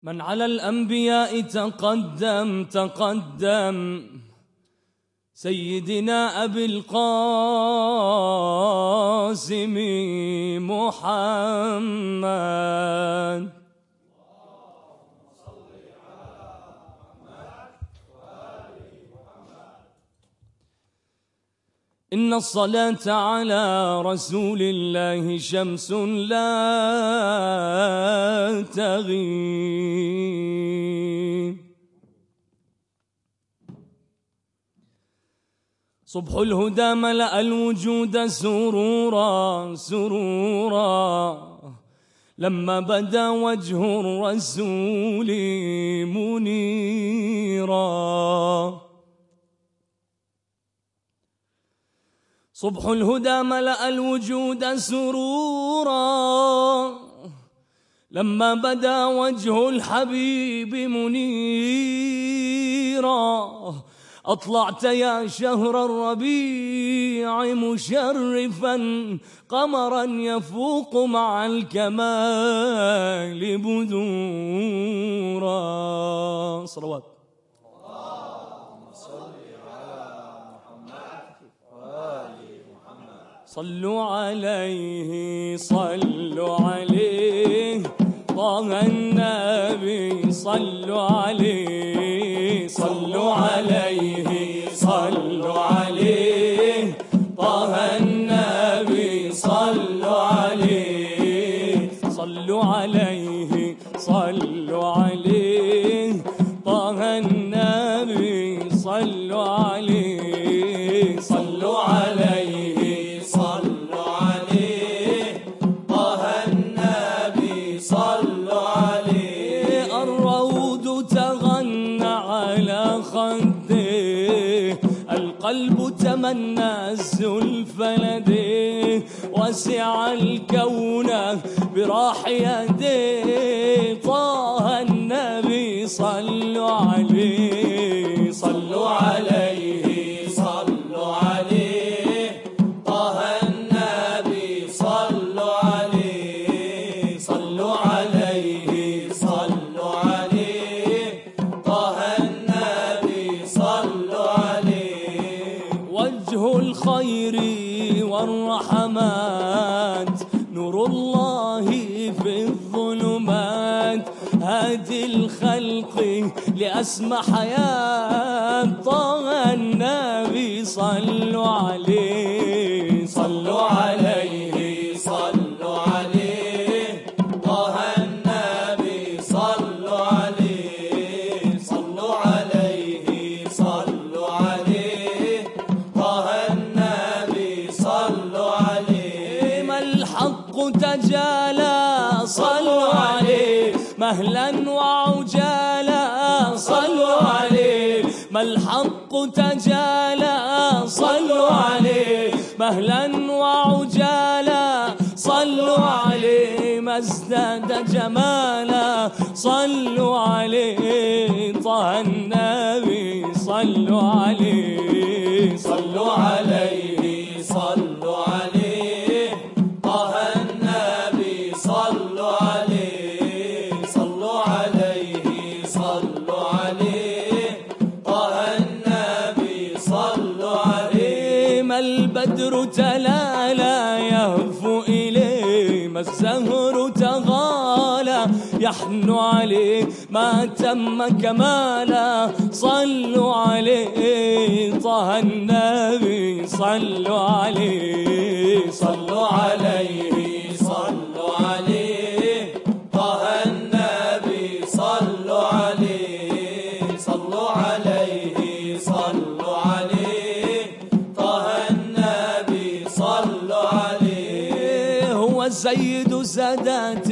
من على الأنبياء تقدم سيدنا أبي القاسم محمد. إن الصلاة على رسول الله شمس لا تغيب، صبح الهدى ملأ الوجود سرورا سرورا، لما بدا وجه الرسول منيرا. صبح الهدى ملأ الوجود سرورا، لما بدا وجه الحبيب منيرا. أطلعت يا شهر الربيع مشرفا، قمرا يفوق مع الكمال بدورا. صلوات. صلوا عليه صلوا عليه طه النبي، صلوا عليه صلوا عليه صلوا عليه طه النبي، صلوا عليه صلوا عليه صلوا عليه طه النبي، صلوا عليه صلوا عليه القلب تمنى الزلف لديه، وسع الكون براح يديه. طه النبي صلوا عليه صلوا عليه صلوا عليه طه النبي، صلوا عليه صلوا عليه صلوا عليه طه النبي، صلوا عليه. وجه الخير والرحمات نور الله في الظلمات، هادي الخلق لأسمى حياة. طه النبي صلوا عليه صلوا عليه صلوا عليه طه النبي، صلوا عليه صلوا عليه صلوا عليه طه النبي، صلوا عليه. ما الحق تجالى صلوا عليه، مهلا وعجالا صلوا عليه. ما الحق تجالى صلوا عليه، مهلا وعجالا صلوا عليه. ما ازداد جمالا صلوا عليه طه النبي، صلوا عليه صلوا عليه صلوا عليه طه النبي، صلوا عليه صلوا عليه صلوا عليه طه النبي، صلوا عليه. ما البدر تلالا يهفو إليه، ما الزهر تغالى يحنو عليه. ما تم كمالا صلوا عليه طه النبي، صلوا عليه صلوا عليه صلوا عليه طه النبي، صلوا عليه صلوا عليه صلوا عليه طه النبي، صلوا عليه. هو سيد سادات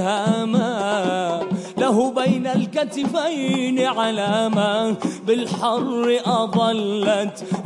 تهاما، له بين الكتفين علامة، بالحر أظلته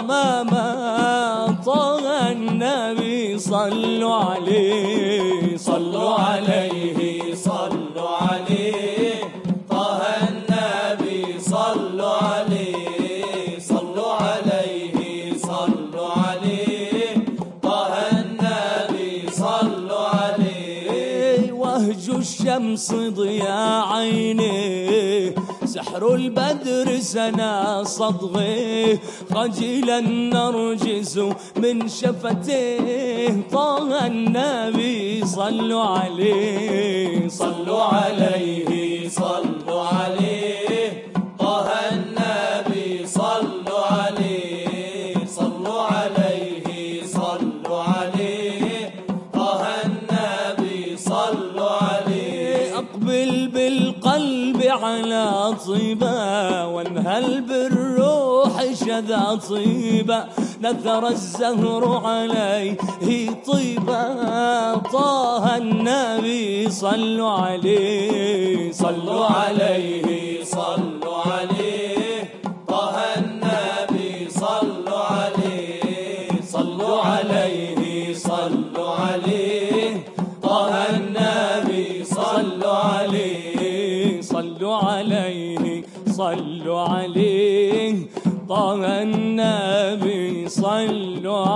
غماما. طه النبي صلوا عليه صلوا عليه صلوا عليه طه النبي، صلوا عليه صلوا عليه صلوا عليه طه النبي، صلوا عليه. وهج الشمس ضياء عينيه، سحر البدر سنا صدغه، خجلا نرجس من شفتيه. طه النبي صلوا عليه، صلوا عليه، صلوا عليه. طه النبي صلوا عليه، صلوا عليه، صلوا عليه. طه النبي صلوا عليه. أقبل بالقلب على طيبة، وانهل بالروح شذا طيبة. نثر الزهر عليه طيبة. طه النبي صلوا عليه، صلوا عليه، صلوا عليه. طه النبي صلوا عليه، صلوا عليه، صلوا عليه. طه النبي صلوا عليه، صلوا عليه، صلوا عليه. طه النبي صلوا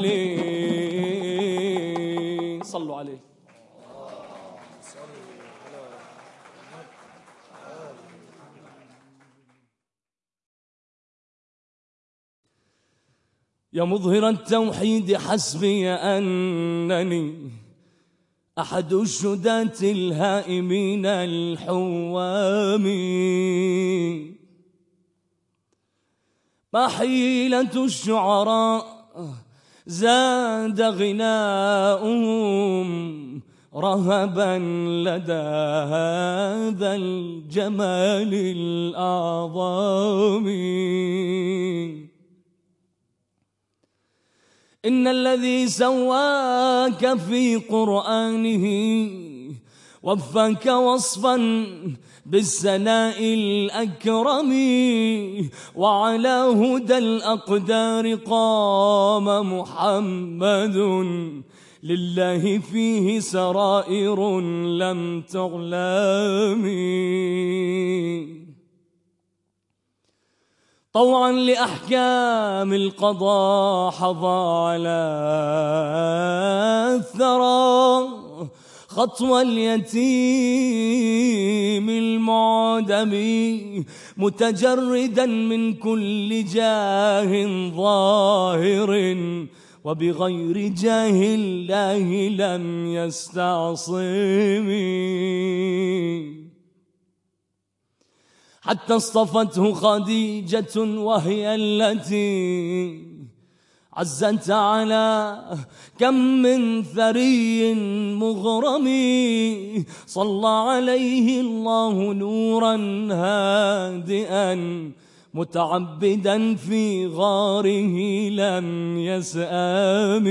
عليه، صلوا عليه. يا مظهر التوحيد حسبي أنني أحد الشداة الهائمين الحوام. ما حيلة الشعراء زاد غناؤهم رهبا لدى هذا الجمال الأعظم. إن الذي سواك في قرآنه وفاك وصفا بالسناء الأكرم. وعلى هدى الأقدار قام محمد، لله فيه سرائر لم تعلم. طوعا لأحكام القضاء حظى على الثرى، خطوى اليتيم المعدم. متجردا من كل جاه ظاهر، وبغير جاه الله لم يستعصم. حتى اصطفته خديجة وهي التي عزت على كم من ثري مغرم. صلى عليه الله نورا هادئا، متعبدا في غاره لم يسأم.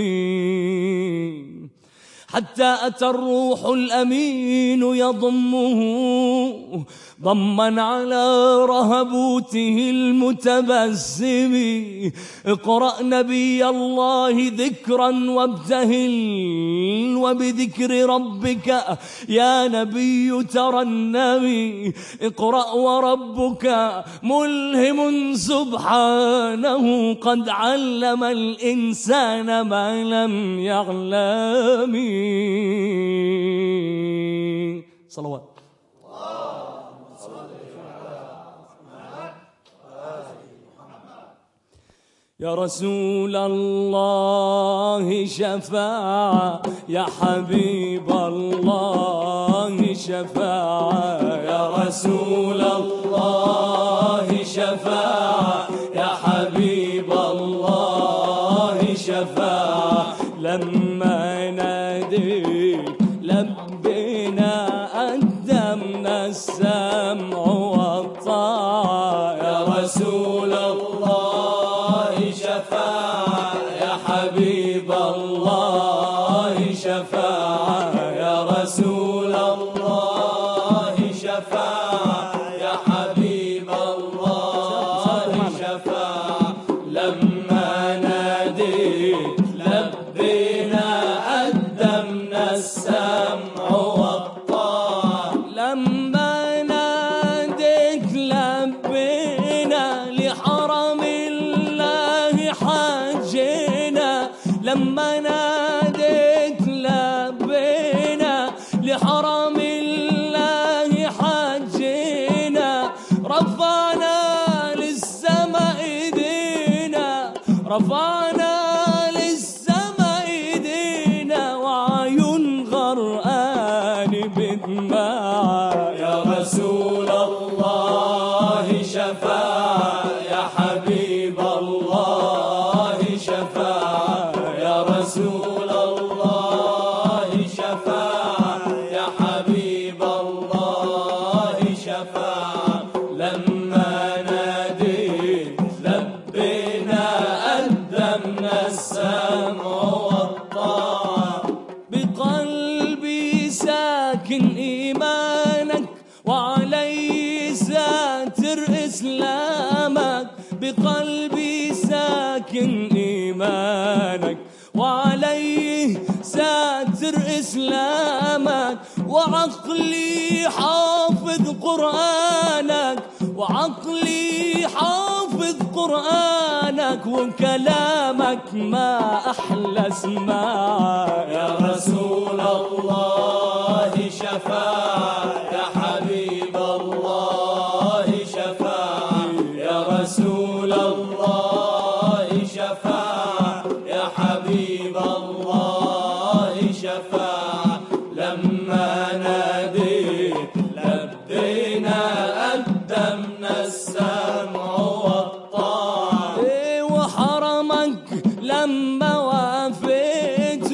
حتى أتى الروح الأمين يضمه ضما على رهبوته المتبسم. اقرأ نبي الله ذكرا وابتهل، وبذكر ربك يا نبي ترنم. اقرأ وربك ملهم سبحانه، قد علم الإنسان ما لم يعلم. صلوات. يا رسول الله شفاعة، يا حبيب الله شفاعة. يا رسول الله شفاعة، يا حبيب الله شفاعة. لما ناديك لبينا قدمنا السمع والطاعة. يا رسول الله شفاعة، يا حبيب الله شفاعة. يا رسول الله شفاعة، يا حبيب الله شفاعة. لما ناديت لبينا قدمنا السمع والطاعة. لما ناديت لبينا لحرم الله حجينا. لما ناديت لبينا لحرم الله حجينا. رفعنا للسما ايدينا وعيون غرقان بدماع. يا رسول الله شفاعة، يا حبيب الله شفاعة، يا رسول الله شفاعة، يا حبيب الله شفاعة. لما ناديت لبينا قدمنا السمع والطاعة. بقلبي ساكن إيمانك وعلي ساتر إسلامك. بقلبي ساكن إيمانك وعلي ساتر إسلامك. وعقلي حافظ قرآنك، وعقلي حافظ قرآنك. وكلامك ما أحلى اسماع. يا رسول الله شفاعة، يا حبيب الله شفاعة، يا رسول الله شفاعة، يا حبيب الله شفاعة. لما ناديت لبينا قدمنا السمع والطاعة. وحرمك لما وافيت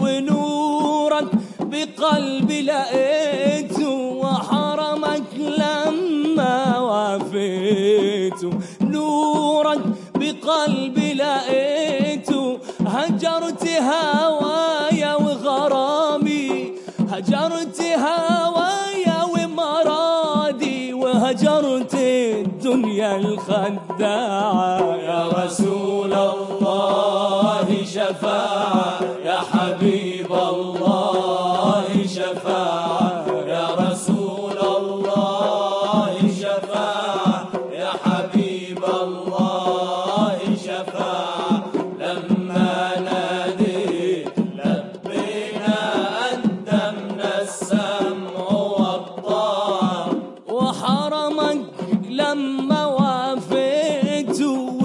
ونورك بقلبي لقيت. وحرمك لما وافيت نورك بقلبي لقيت. هجرت هوايا وغرامي، هجرت هوايا ومرادي، وهجرت الدنيا الخداعة. يا رسول الله شفاعة، يا حبيب الله شفاعة، يا رسول الله شفاعة، يا حبيب الله شفاعة. لما ناديت لبينا قدمنا السمع والطاعة. وحرمك لما وافيت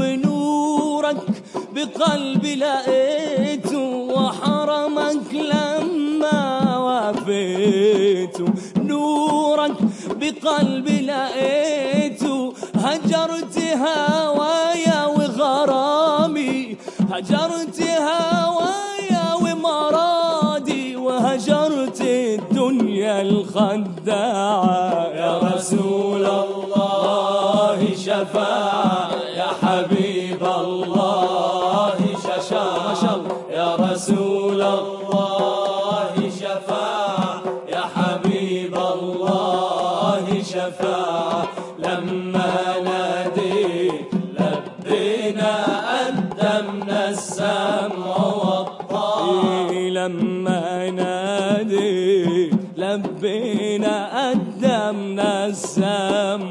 ونورك بقلبي لقيت. وحرمك لما وافيت نورك بقلبي لقيت. هجرت هوايا وغرامي، هجرت هوايا ومرادي، وهجرت الدنيا الخداعة. يا رسول الله شفاعة، يا حبيب الله شفاعة، يا رسول الله شفاعة، يا حبيب الله شفاعة. لما ناديت لبينا قدمنا السمع والطاعة. لما ناديت لبينا قدمنا السمع